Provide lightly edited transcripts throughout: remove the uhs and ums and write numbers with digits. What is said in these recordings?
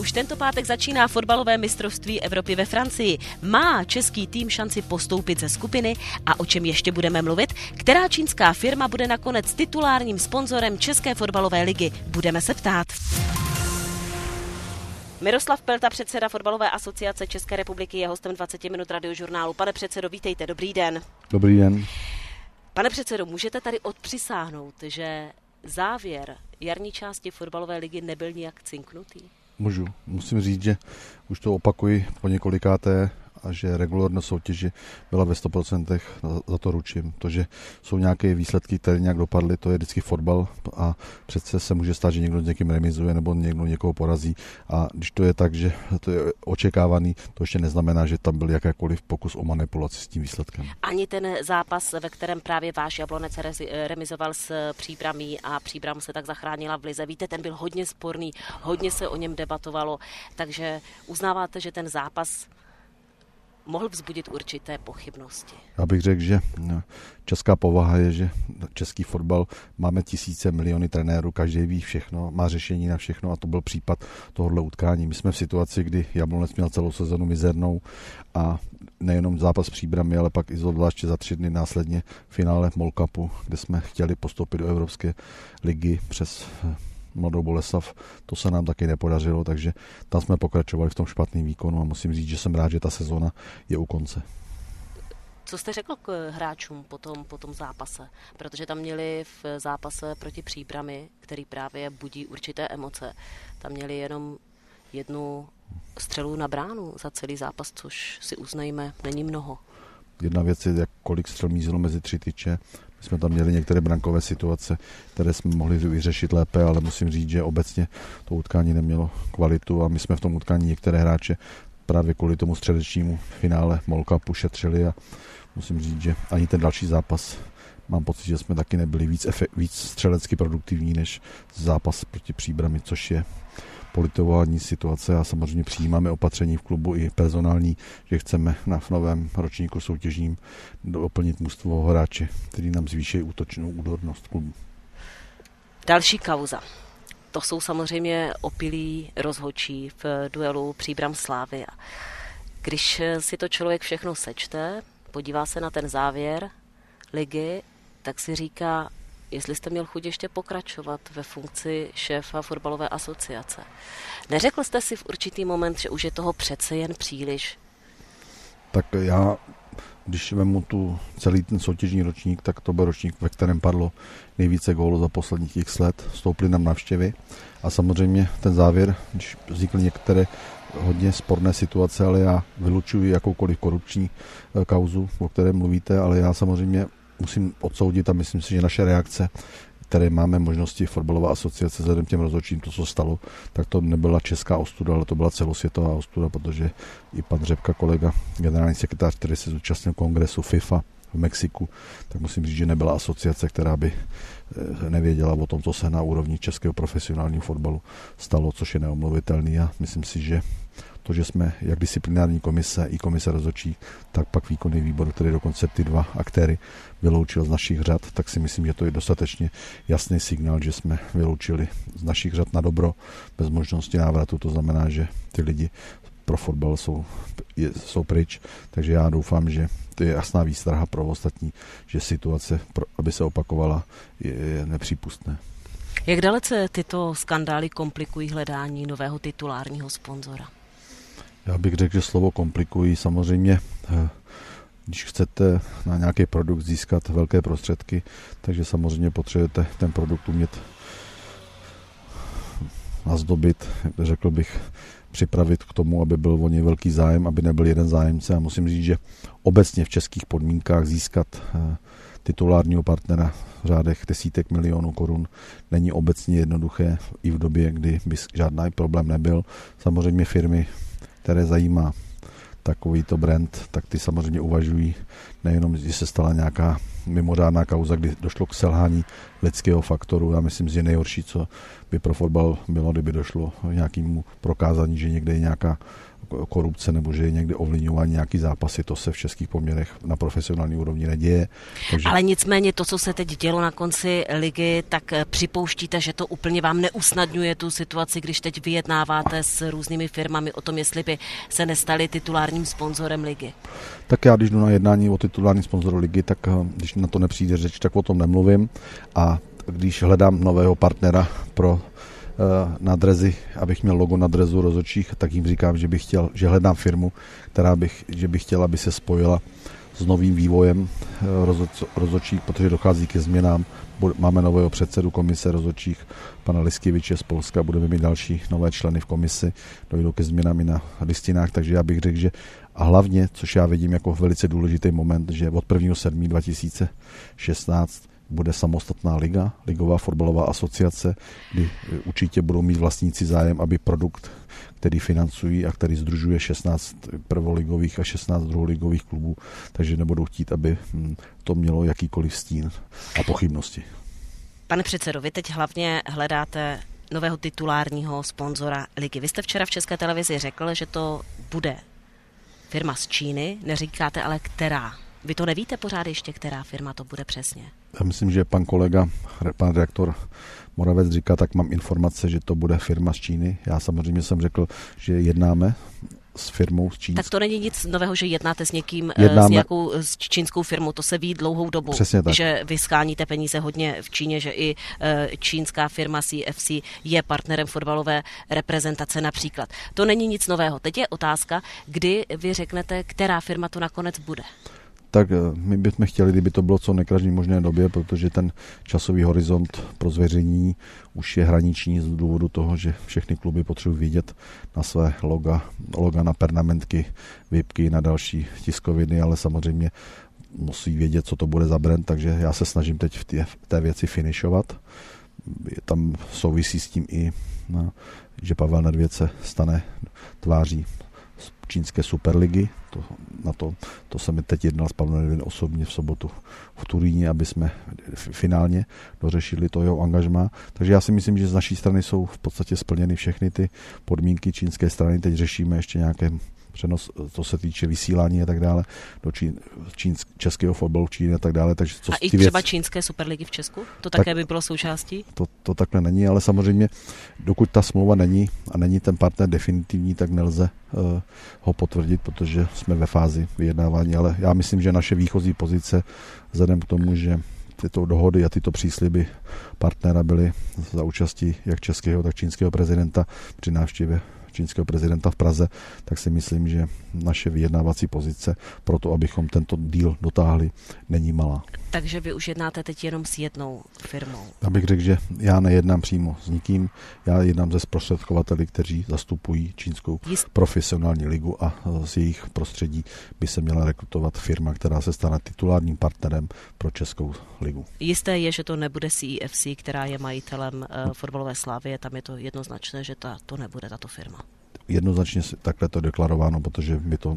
Už tento pátek začíná fotbalové mistrovství Evropy ve Francii. Má český tým šanci postoupit ze skupiny a o čem ještě budeme mluvit? Která čínská firma bude nakonec titulárním sponzorem České fotbalové ligy? Budeme se ptát. Miroslav Pelta, předseda Fotbalové asociace České republiky, je hostem 20 minut radiožurnálu. Pane předsedo, vítejte, dobrý den. Dobrý den. Pane předsedo, můžete tady odpřisáhnout, že závěr jarní části fotbalové ligy nebyl nijak cinknutý? Můžu. Musím říct, že už to opakuji po několikáté a že regulární soutěži byla ve 100%, za to ručím. To, že jsou nějaké výsledky, které nějak dopadly, to je vždycky fotbal a přece se může stát, že někdo s někým remizuje nebo někdo někoho porazí a když to je tak, že to je očekávaný, to ještě neznamená, že tam byl jakýkoliv pokus o manipulaci s tím výsledkem. Ani ten zápas, ve kterém právě váš Jablonec remizoval s Příbramí a Příbram se tak zachránila v lize, víte, ten byl hodně sporný, hodně se o něm debatovalo, takže uznáváte, že ten zápas mohl vzbudit určité pochybnosti? Já bych řekl, že česká povaha je, že český fotbal máme tisíce, miliony trenérů, každý ví všechno, má řešení na všechno a to byl případ tohohle utkání. My jsme v situaci, kdy Jablonec měl celou sezonu mizernou a nejenom zápas s Příbrami, ale pak i zvláště za 3 dny následně finále MOL Cupu, kde jsme chtěli postoupit do Evropské ligy přes Mladou Boleslav, to se nám taky nepodařilo, takže tam jsme pokračovali v tom špatném výkonu a musím říct, že jsem rád, že ta sezona je u konce. Co jste řekl k hráčům po tom zápase? Protože tam měli v zápase proti Příbrami, který právě budí určité emoce, tam měli jenom 1 střelu na bránu za celý zápas, což si uznejme, není mnoho. Jedna věc je, kolik střel mířilo mezi 3 tyče. My jsme tam měli některé brankové situace, které jsme mohli vyřešit lépe, ale musím říct, že obecně to utkání nemělo kvalitu a my jsme v tom utkání některé hráče právě kvůli tomu středečnímu finále MOL Cupu šetřili a musím říct, že ani ten další zápas mám pocit, že jsme taky nebyli víc střelecky produktivní než zápas proti Příbrami, což je politování situace a samozřejmě přijímáme opatření v klubu i personální, že chceme v novém ročníku soutěžním doplnit mužstvo hráče, který nám zvýší útočnou údornost klubu. Další kauza. To jsou samozřejmě opilí rozhodčí v duelu Příbram Slavia. Když si to člověk všechno sečte, podívá se na ten závěr ligy, tak si říká, jestli jste měl chuť ještě pokračovat ve funkci šéfa fotbalové asociace. Neřekl jste si v určitý moment, že už je toho přece jen příliš? Tak já, když vemu celý ten soutěžní ročník, tak to byl ročník, ve kterém padlo nejvíce gólů za posledních x let. Stouply nám návštěvy a samozřejmě ten závěr, když vznikly některé hodně sporné situace, ale já vylučuji jakoukoliv korupční kauzu, o které mluvíte, ale já samozřejmě musím odsoudit a myslím si, že naše reakce, které máme možnosti fotbalová asociace vzhledem těm rozhodčím, to, co stalo, tak to nebyla česká ostuda, ale to byla celosvětová ostuda, protože i pan Řepka, kolega, generální sekretář, který se zúčastnil kongresu FIFA v Mexiku, tak musím říct, že nebyla asociace, která by nevěděla o tom, co se na úrovni českého profesionálního fotbalu stalo, což je neomluvitelný a myslím si, že to, že jsme jak disciplinární komise i komise rozhodčí, tak pak výkonný výbor, který dokonce ty 2 aktéry vyloučil z našich řad, tak si myslím, že to je dostatečně jasný signál, že jsme vyloučili z našich řad na dobro bez možnosti návratu. To znamená, že ty lidi pro fotbal jsou pryč, takže já doufám, že to je jasná výstraha pro ostatní, že situace, aby se opakovala, je nepřípustné. Jak dalece tyto skandály komplikují hledání nového titulárního sponzora? Já bych řekl, že slovo komplikují samozřejmě, když chcete na nějaký produkt získat velké prostředky, takže samozřejmě potřebujete ten produkt umět nazdobit, řekl bych, připravit k tomu, aby byl o něj velký zájem, aby nebyl jeden zájemce. A musím říct, že obecně v českých podmínkách získat titulárního partnera v řádech desítek milionů korun není obecně jednoduché i v době, kdy by žádný problém nebyl. Samozřejmě firmy, které zajímá takovýto brand, tak ty samozřejmě uvažují nejenom, že se stala nějaká mimořádná kauza, kdy došlo k selhání lidského faktoru. Já myslím, že nejhorší, co by pro fotbal bylo, kdyby došlo k nějakému prokázání, že někde je nějaká korupce nebo že je někde ovlivňování nějaký zápasy, to se v českých poměrech na profesionální úrovni neděje. Takže... Ale nicméně to, co se teď dělo na konci ligy, tak připouštíte, že to úplně vám neusnadňuje tu situaci, když teď vyjednáváte s různými firmami o tom, jestli by se nestali titulárním sponzorem ligy? Tak já, když jdu na jednání o titulárním sponzoru ligy, tak když na to nepřijde řeč, tak o tom nemluvím. A když hledám nového partnera na drezy, abych měl logo na drezu rozhodčích, tak jim říkám, že hledám firmu, že bych chtěl, aby se spojila s novým vývojem rozhodčích, protože dochází ke změnám. Máme nového předsedu komise rozhodčích, pana Liskiviče z Polska, budeme mít další nové členy v komisi, dojdou ke změnám i na listinách, takže já bych řekl, že a hlavně, což já vidím jako velice důležitý moment, že od 1.7.2016 bude samostatná liga, ligová fotbalová asociace, kdy určitě budou mít vlastníci zájem, aby produkt, který financují a který sdružuje 16 prvoligových a 16 druholigových klubů, takže nebudou chtít, aby to mělo jakýkoliv stín a pochybnosti. Pane předsedo, vy teď hlavně hledáte nového titulárního sponzora ligy. Vy jste včera v České televizi řekl, že to bude firma z Číny, neříkáte ale která. Vy to nevíte pořád ještě, která firma to bude přesně? Já myslím, že pan redaktor Moravec říká, tak mám informace, že to bude firma z Číny. Já samozřejmě jsem řekl, že jednáme s firmou z Číny. Tak to není nic nového, že jednáte s někým, s nějakou čínskou firmou, to se ví dlouhou dobu. Přesně tak. Že vy sháníte peníze hodně v Číně, že i čínská firma CFC je partnerem fotbalové reprezentace například. To není nic nového. Teď je otázka, kdy vy řeknete, která firma to nakonec bude. Tak my bychom chtěli, kdyby to bylo co nejkratší možné době, protože ten časový horizont pro zveřejnění už je hraniční z důvodu toho, že všechny kluby potřebují vidět na své loga na pernamentky, výpky, na další tiskoviny, ale samozřejmě musí vědět, co to bude za brand, takže já se snažím teď v té věci finišovat. Tam souvisí s tím i, že Pavel Nedvěd se stane tváří čínské superligy. To jsem teď jednal s Pavlem Nedvědem osobně v sobotu v Turíně, aby jsme finálně dořešili to jeho angažmá. Takže já si myslím, že z naší strany jsou v podstatě splněny všechny ty podmínky čínské strany. Teď řešíme ještě nějaké přenos, co se týče vysílání a tak dále, do českého fotbalu v Číně a tak dále. Takže a i třeba čínské superligy v Česku? To také by bylo součástí? To takhle není, ale samozřejmě dokud ta smlouva není a není ten partner definitivní, tak nelze ho potvrdit, protože jsme ve fázi vyjednávání, ale já myslím, že naše výchozí pozice vzhledem k tomu, že tyto dohody a tyto přísliby partnera byly za účastí jak českého, tak čínského prezidenta při návštěvě čínského prezidenta v Praze, tak si myslím, že naše vyjednávací pozice pro to, abychom tento deal dotáhli, není malá. Takže vy už jednáte teď jenom s jednou firmou? Já bych řekl, že já nejednám přímo s nikým, já jednám se zprostředkovateli, kteří zastupují čínskou profesionální ligu a z jejich prostředí by se měla rekrutovat firma, která se stane titulárním partnerem pro českou ligu. Jisté je, že to nebude CFC, která je majitelem fotbalové Slavie, tam je to jednoznačné, že to nebude tato firma. Jednoznačně takhle to deklarováno, protože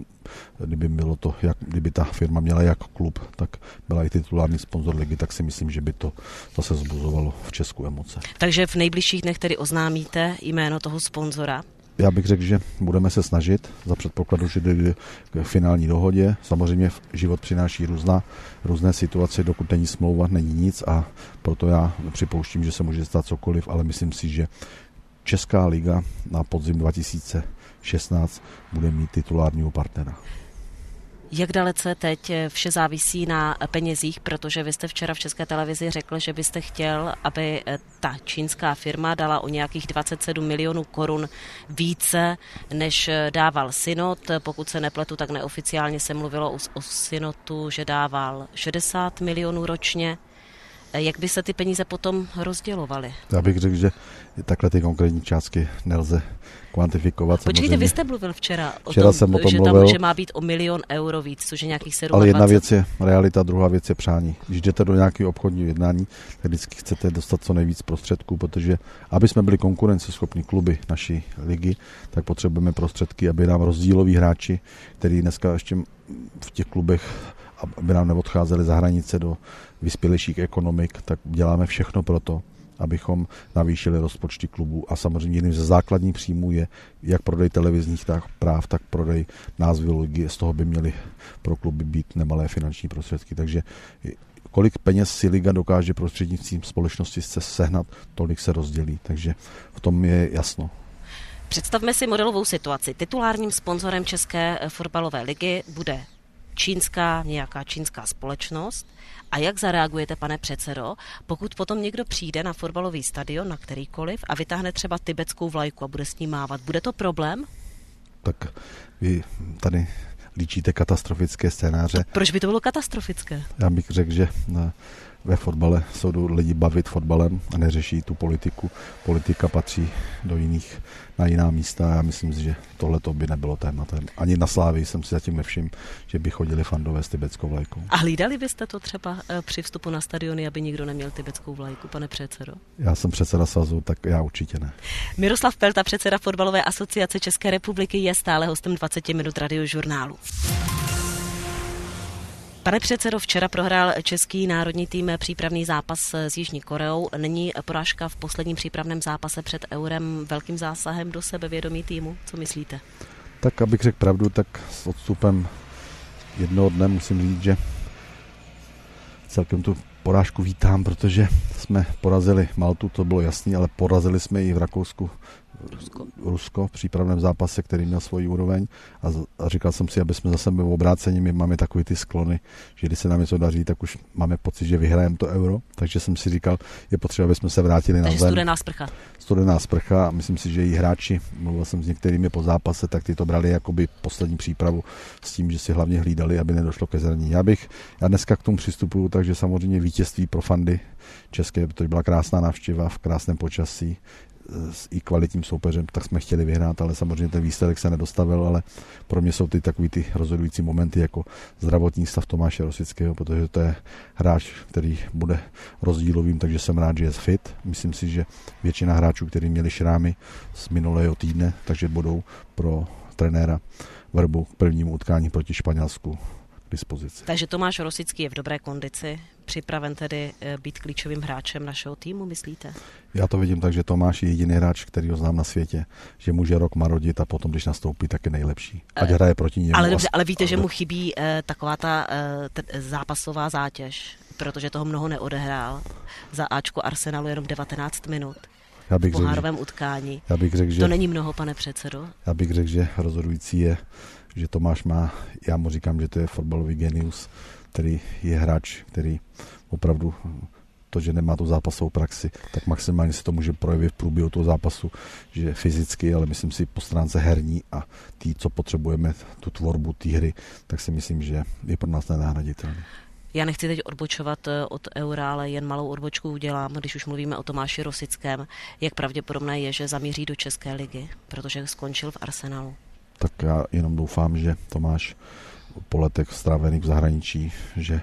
kdyby ta firma měla jak klub, tak byla i titulární sponzor ligy, tak si myslím, že by to zase vzbuzovalo v Česku emoce. Takže v nejbližších dnech tedy oznámíte jméno toho sponzora? Já bych řekl, že budeme se snažit za předpokladu, že dojde k finální dohodě. Samozřejmě život přináší různé situace, dokud není smlouva, není nic a proto já připouštím, že se může stát cokoliv, ale myslím si, že Česká liga na podzim 2016 bude mít titulárního partnera. Jak dalece teď vše závisí na penězích, protože vy jste včera v České televizi řekl, že byste chtěl, aby ta čínská firma dala o nějakých 27 milionů korun více, než dával Synod. Pokud se nepletu, tak neoficiálně se mluvilo o Synodu, že dával 60 milionů ročně. Jak by se ty peníze potom rozdělovaly? Já bych řekl, že takhle ty konkrétní částky nelze kvantifikovat. Počkejte, vy jste mluvil včera o tom, že mluvil, tam může má být o 1 milion euro víc, což je nějakých 27. Ale jedna věc je realita, druhá věc je přání. Když jdete do nějakého obchodního jednání, tak vždycky chcete dostat co nejvíc prostředků, protože aby jsme byli konkurenceschopní kluby naší ligy, tak potřebujeme prostředky, aby nám rozdíloví hráči, kteří dneska ještě v těch klubech, aby nám neodcházeli za hranice do vyspělejších ekonomik, tak děláme všechno pro to, abychom navýšili rozpočty klubů a samozřejmě jedním ze základních příjmů je jak prodej televizních práv, tak prodej názvu ligy. Z toho by měly pro kluby být nemalé finanční prostředky. Takže kolik peněz si liga dokáže prostřednictvím společnosti sehnat, tolik se rozdělí. Takže v tom je jasno. Představme si modelovou situaci. Titulárním sponzorem České fotbalové ligy bude nějaká čínská společnost. A jak zareagujete, pane předsedo, pokud potom někdo přijde na fotbalový stadion, na kterýkoliv, a vytáhne třeba tibetskou vlajku a bude s ní mávat? Bude to problém? Tak vy tady líčíte katastrofické scénáře. Proč by to bylo katastrofické? Já bych řekl, že ve fotbale jsou lidi bavit fotbalem a neřeší tu politiku. Politika patří na jiná místa a já myslím si, že tohleto by nebylo tématem. Ani na Slávii jsem si zatím nevšiml, že by chodili fandové s tibetskou vlajkou. A hlídali byste to třeba při vstupu na stadiony, aby nikdo neměl tibetskou vlajku, pane předsedo? Já jsem předseda svazu, tak já určitě ne. Miroslav Pelta, předseda Fotbalové asociace České republiky, je stále hostem 20 minut Radiožurnálu. Pane předsedo, včera prohrál český národní tým přípravný zápas s Jižní Koreou. Není porážka v posledním přípravném zápase před Eurem velkým zásahem do sebevědomí týmu? Co myslíte? Tak abych řekl pravdu, tak s odstupem jednoho dne musím říct, že celkem tu porážku vítám, protože jsme porazili Maltu, to bylo jasný, ale porazili jsme i v Rakousku Rusko v přípravném zápase, který měl svoji úroveň a říkal jsem si, aby jsme za sebe obrácení, my máme takový ty sklony, že když se nám něco daří, tak už máme pocit, že vyhrajeme to euro, takže jsem si říkal, je potřeba, aby jsme se vrátili na zem. Studená sprcha a myslím si, že i hráči, mluvil jsem s některými po zápase, tak ty to brali jakoby poslední přípravu s tím, že si hlavně hlídali, aby nedošlo ke zranění. Já dneska k tomu přistupuju, takže samozřejmě vítězství pro fandy české, protože byla krásná návštěva v krásném počasí, s i kvalitním soupeřem, tak jsme chtěli vyhrát, ale samozřejmě ten výsledek se nedostavil, ale pro mě jsou takový ty rozhodující momenty jako zdravotní stav Tomáše Rosického, protože to je hráč, který bude rozdílovým, takže jsem rád, že je fit. Myslím si, že většina hráčů, kteří měli šrámy z minulého týdne, takže budou pro trenéra Vrbu k prvnímu utkání proti Španělsku k dispozici. Takže Tomáš Rosický je v dobré kondici, připraven tedy být klíčovým hráčem našeho týmu, myslíte? Já to vidím tak, že Tomáš je jediný hráč, který ho znám na světě, že může rok marodit a potom, když nastoupí, tak je nejlepší. Ať hraje proti němu. Ale dobře, ale víte, že mu chybí taková ta zápasová zátěž, protože toho mnoho neodehrál. Za Ačko Arsenalu jenom 19 minut. V pohárovém utkání. To není mnoho, pane předsedo. Já bych řekl, že rozhodující je, že Tomáš já mu říkám, že to je fotbalový genius, který je hráč, který opravdu to, že nemá tu zápasovou praxi, tak maximálně se to může projevit v průběhu toho zápasu, že fyzicky, ale myslím si po stránce herní a co potřebujeme, tu tvorbu té hry, tak si myslím, že je pro nás nenahraditelný. Já nechci teď odbočovat od eura, ale jen malou odbočku udělám, když už mluvíme o Tomáši Rosickém. Jak pravděpodobné je, že zamíří do České ligy, protože skončil v Arsenalu? Tak já jenom doufám, že Tomáš po letech strávených v zahraničí, že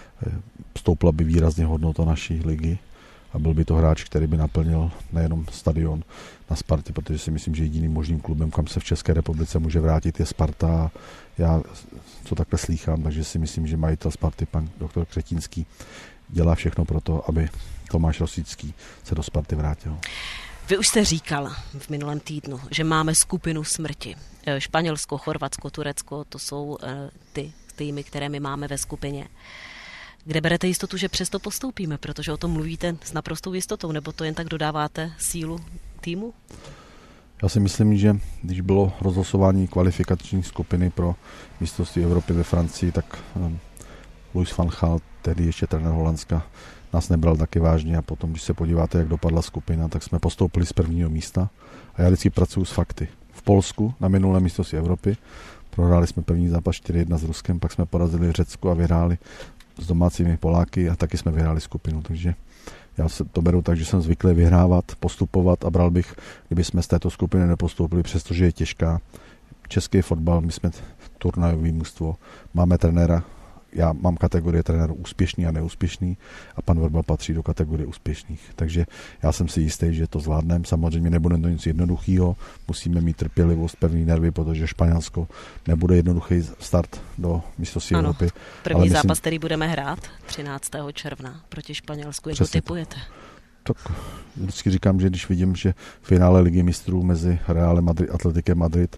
stoupla by výrazně hodnota naší ligy a byl by to hráč, který by naplnil nejenom stadion na Spartě, protože si myslím, že jediným možným klubem, kam se v České republice může vrátit, je Sparta. Já co takhle slýchám, takže si myslím, že majitel Sparty, pan doktor Křetínský, dělá všechno pro to, aby Tomáš Rosický se do Sparty vrátil. Vy už jste říkal v minulém týdnu, že máme skupinu smrti. Španělsko, Chorvatsko, Turecko, to jsou ty týmy, které my máme ve skupině. Kde berete jistotu, že přesto postoupíme? Protože o tom mluvíte s naprostou jistotou, nebo to jen tak dodáváte sílu týmu? Já si myslím, že když bylo rozhlasování kvalifikační skupiny pro mistrovství Evropy ve Francii, tak Louis van Gaal, tedy ještě trenér Holandska, nás nebral taky vážně a potom, když se podíváte, jak dopadla skupina, tak jsme postoupili z prvního místa a já vždycky pracuji s fakty. V Polsku na minulém mistrovství Evropy prohráli jsme první zápas 4-1 s Ruskem, pak jsme porazili Řecko a vyhráli s domácími Poláky a taky jsme vyhráli skupinu, takže já se to beru tak, že jsem zvyklý vyhrávat, postupovat a bral bych, kdyby jsme z této skupiny nepostoupili, přestože je těžká. Český fotbal, my jsme turnajový mužstvo, máme trenéra, já mám kategorie trenérů úspěšný a neúspěšný a pan Vrba patří do kategorie úspěšných. Takže já jsem si jistý, že to zvládneme. Samozřejmě nebude to nic jednoduchého, musíme mít trpělivost, pevný nervy, protože Španělsko nebude jednoduchý start do mistrovství Evropy. První zápas, který budeme hrát 13. června proti Španělsku, jak to tipujete? Tak vždycky říkám, že když vidím, že v finále Ligy mistrů mezi Realem Madrid a Atletikem Madrid,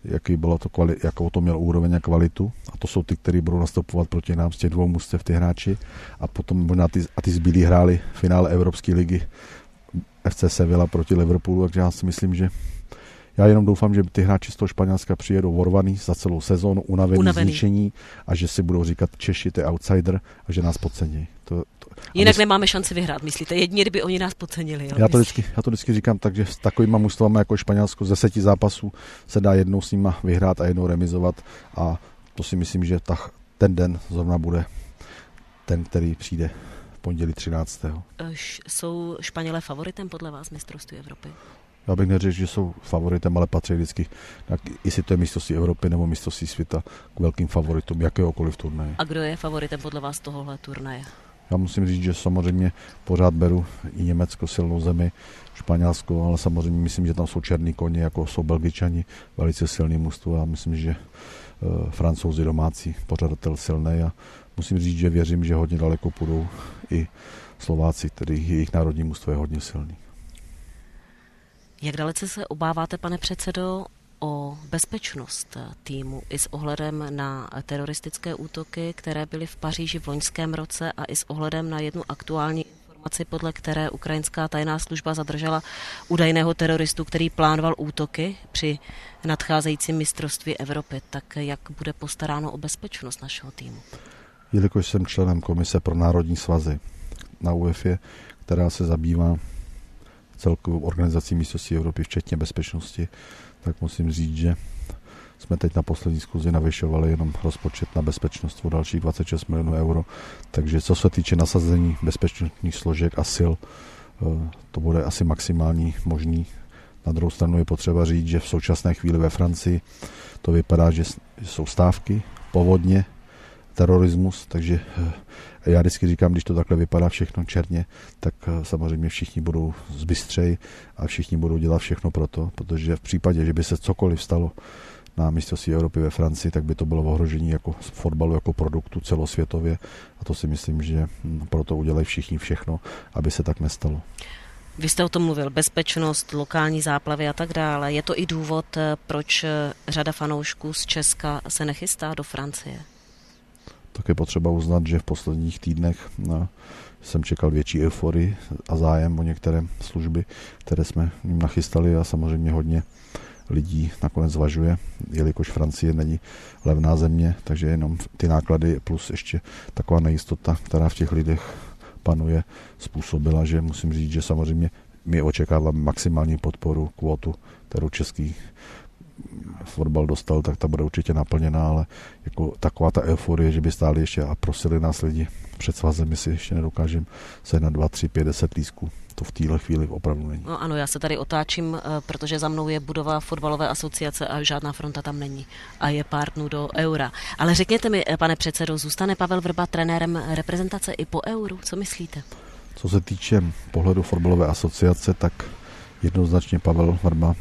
jakou to měl úroveň a kvalitu, a to jsou ty, kteří budou nastupovat proti nám z těch dvou mužstev ty hráči, a potom možná ty zbylí hráli v finále Evropské ligy FC Sevilla proti Liverpoolu, takže já si myslím, že já jenom doufám, že ty hráči z toho Španělska přijedou vorvaný za celou sezónu, unavený. Zničení, a že si budou říkat Češi, to je outsider, a že nás podcení. Jinak nemáme šanci vyhrát, myslíte? Jedině, kdyby oni nás podcenili. Já to vždycky říkám tak, že s takovýma mužstvama jako Španělsko z 10 zápasů se dá jednou s nima vyhrát a jednou remizovat, a to si myslím, že ten den zrovna bude ten, který přijde v pondělí 13. Jsou Španělé favoritem podle vás mistrovství Evropy? Já bych neřekl, že jsou favoritem, ale patří vždycky, jestli to je mistrovství Evropy nebo mistrovství světa, k velkým favoritům jakéhokoliv turnaje. A kdo je favoritem podle vás tohohle turnaje? Já musím říct, že samozřejmě pořád beru i Německo, silnou zemi, Španělsko, ale samozřejmě myslím, že tam jsou černý koně, jako jsou Belgičani, velice silný mužstvo. Já myslím, že Francouzi domácí, pořadatel silný, a musím říct, že věřím, že hodně daleko půjdou i Slováci, který jejich národní mužstvo je hodně silný. Jak dalece se obáváte, pane předsedo, o bezpečnost týmu i s ohledem na teroristické útoky, které byly v Paříži v loňském roce, a i s ohledem na jednu aktuální informaci, podle které ukrajinská tajná služba zadržela údajného teroristu, který plánoval útoky při nadcházejícím mistrovství Evropy. Tak jak bude postaráno o bezpečnost našeho týmu? Jelikož jsem členem komise pro národní svazy na UEFA, která se zabývá celkovou organizací mistrovství Evropy, včetně bezpečnosti, tak musím říct, že jsme teď na poslední schůzi navyšovali jenom rozpočet na bezpečnost o dalších 26 milionů euro. Takže co se týče nasazení bezpečnostních složek a sil, to bude asi maximální možný. Na druhou stranu je potřeba říct, že v současné chvíli ve Francii to vypadá, že jsou stávky, povodně, terorismus, takže já vždycky říkám, když to takhle vypadá všechno černě, tak samozřejmě všichni budou zbystřeji a všichni budou dělat všechno pro to, protože v případě, že by se cokoliv stalo na mistrovství Evropy ve Francii, tak by to bylo ohrožení jako fotbalu, jako produktu celosvětově, a to si myslím, že proto udělají všichni všechno, aby se tak nestalo. Vy jste o tom mluvil, bezpečnost, lokální záplavy a tak dále. Je to i důvod, proč řada fanoušků z Česka se nechystá do Francie? Tak je potřeba uznat, že v posledních týdnech jsem čekal větší euforii a zájem o některé služby, které jsme jim nachystali, a samozřejmě hodně lidí nakonec zvažuje, jelikož Francie není levná země, takže jenom ty náklady plus ještě taková nejistota, která v těch lidech panuje, způsobila, že musím říct, že samozřejmě my očekáváme maximální podporu, kvotu, kterou český fotbal dostal, tak ta bude určitě naplněná, ale jako taková ta euforie, že by stáli ještě a prosili nás lidi před svazem, my si ještě nedokážeme se na 2, 3, 5, 10 lístků. To v téhle chvíli opravdu není. No ano, já se tady otáčím, protože za mnou je budova fotbalové asociace a žádná fronta tam není. A je pár dnů do Eura. Ale řekněte mi, pane předsedo, zůstane Pavel Vrba trenérem reprezentace i po Euru? Co myslíte? Co se týče pohledu fotbalové asociace, tak jednoznačně Pavel Vrba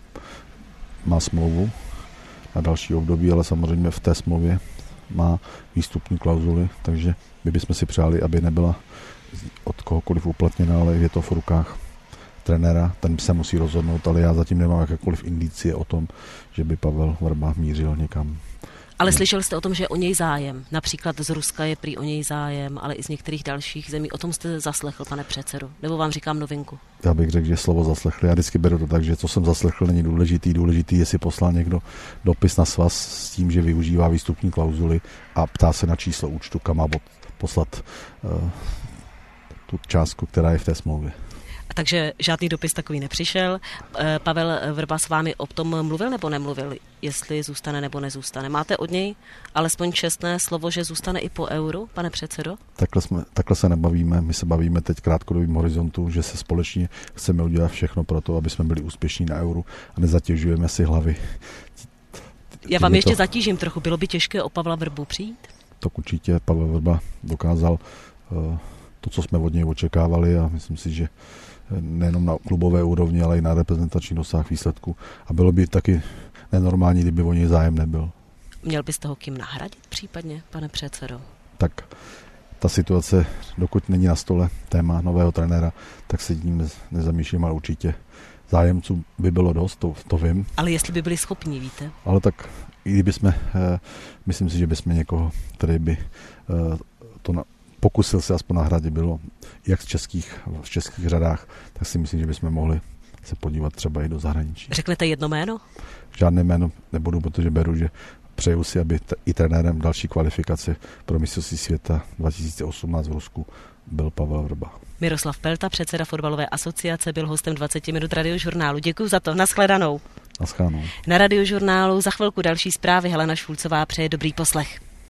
má smlouvu na další období, ale samozřejmě v té smlouvě má výstupní klauzuly, takže my bychom si přáli, aby nebyla od kohokoliv uplatněna, ale je to v rukách trenéra, ten se musí rozhodnout, ale já zatím nemám jakékoliv indicie o tom, že by Pavel Vrba mířil někam. Ale slyšel jste o tom, že je o něj zájem? Například z Ruska je prý o něj zájem, ale i z některých dalších zemí. O tom jste zaslechl, pane předsedo? Nebo vám říkám novinku? Já bych řekl, že slovo zaslechl. Já vždycky beru to tak, že co jsem zaslechl, není důležitý. Důležitý je, si poslal někdo dopis na svaz s tím, že využívá výstupní klauzuly a ptá se na číslo účtu, kam má poslat tu částku, která je v té smlouvě. Takže žádný dopis takový nepřišel. Pavel Vrba s vámi o tom mluvil nebo nemluvil, jestli zůstane nebo nezůstane? Máte od něj alespoň čestné slovo, že zůstane i po Euru, pane předsedo? Takhle se nebavíme. My se bavíme teď krátkodobým horizontu, že se společně chceme udělat všechno pro to, aby jsme byli úspěšní na Euru a nezatěžujeme si hlavy. Já vám ještě zatížím trochu. Bylo by těžké o Pavla Vrbu přijít? To určitě Pavel Vrba dokázal to, co jsme od něj očekávali, a myslím si, že nejenom na klubové úrovni, ale i na reprezentační dosah výsledku. A bylo by taky nenormální, kdyby o něj zájem nebyl. Měl byste ho kým nahradit případně, pane předsedo? Tak ta situace, dokud není na stole téma nového trenéra, tak se tím nezamýšlím, ale určitě zájemců by bylo dost, to vím. Ale jestli by byli schopni, víte? Ale tak i kdybychom, myslím si, že bychom někoho, který by pokusil se aspoň nahradit, bylo jak v českých řadách, tak si myslím, že bychom mohli se podívat třeba i do zahraničí. Řeknete jedno jméno? Žádné jméno nebudu, protože beru, že přeju si, aby i trenérem další kvalifikace pro mistrovství světa 2018 v Rusku byl Pavel Vrba. Miroslav Pelta, předseda fotbalové asociace, byl hostem 20 minut Radiožurnálu. Děkuji za to. Nashledanou. Naschledanou. Na Radiožurnálu za chvilku další zprávy. Helena Šulcová přeje dobrý poslech.